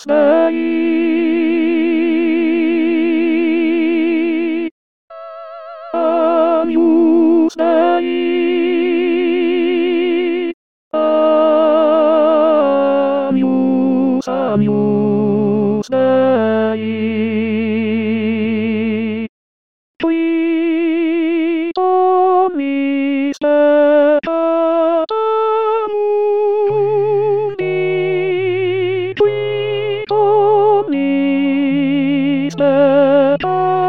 Day. Amuse Day. Amuse Day. Tweet on Mr. Tatamuni. Tweet on Mr.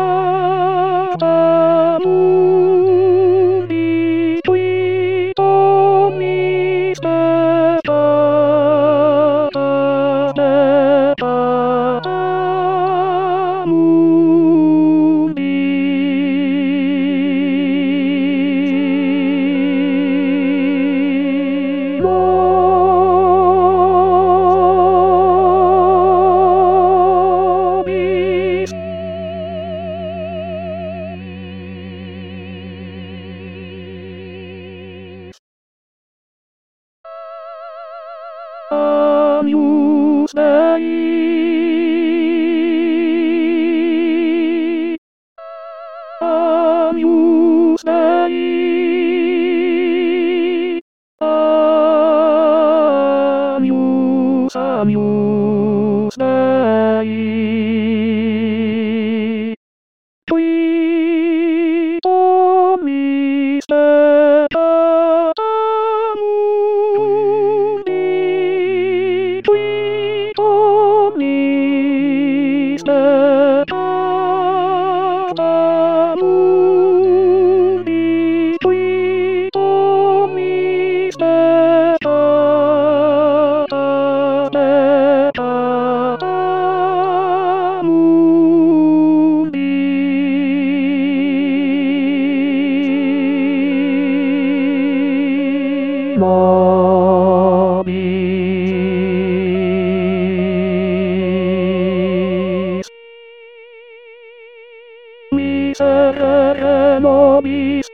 Tatamuni. Tweet on Mr. Amuse Day. Amuse Day. Amuse Day. Tweet on Mr. Tatamuni. Tweet on Mr. Tatamuni. Tweet on Mr. Mobis. Miserere nobis.